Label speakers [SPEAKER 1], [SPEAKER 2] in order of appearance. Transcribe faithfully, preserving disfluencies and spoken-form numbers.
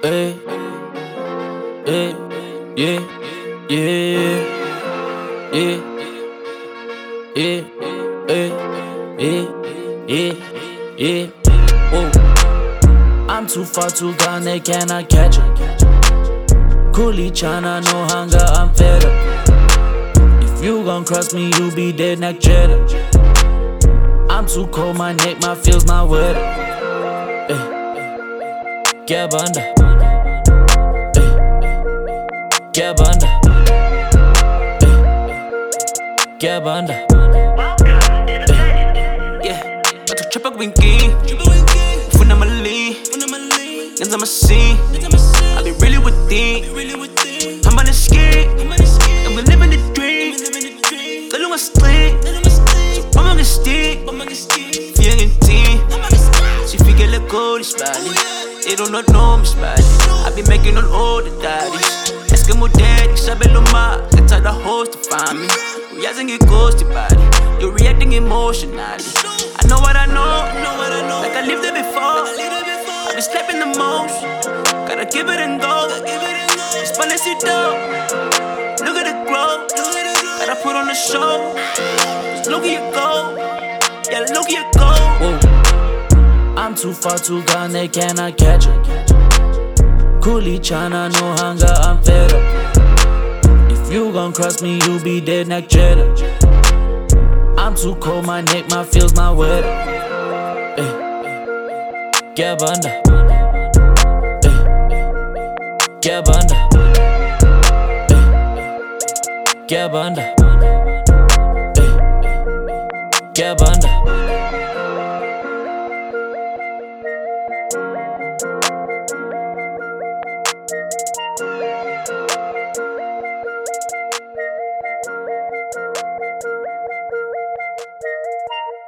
[SPEAKER 1] Hey, hey, yeah, yeah, yeah, yeah, yeah, yeah, yeah, yeah. Whoa. I'm too far too gone, they cannot catch it. Coolie China, no hunger, I'm fed up. If you gon' cross me, you be dead neck cheddar. I'm too cold, my neck, my feels not wet. Hey. Get bunda. Get bunda, get bunda.
[SPEAKER 2] Yeah, jag tog trappa winking. Ufuna mali, ganza masi. I be really within. I'm on the skate, I'm living the dream. Galunga street, so I'm on the stick. Feeling teen, she figure let go this body. They don't know me body. I be making on all the daddies. Eskimo daddy, sabi luma, I tell the host to find me. We hasn't get ghosted body. You're reacting emotionally. I know what I know, like I lived it before. I been slapping the most, gotta give it and go. It's Palecito, look at the growth. Gotta put on the show. Just look at you go, yeah, look at you go.
[SPEAKER 1] Whoa. I'm too far too gone, they cannot catch it. Coolie China, no hunger, I'm fed up. If you gon' cross me, you be dead neck cheddar. I'm too cold, my neck, my feels not wet. Hey. Get bunda. Hey. Get bunda. Hey. Get bunda.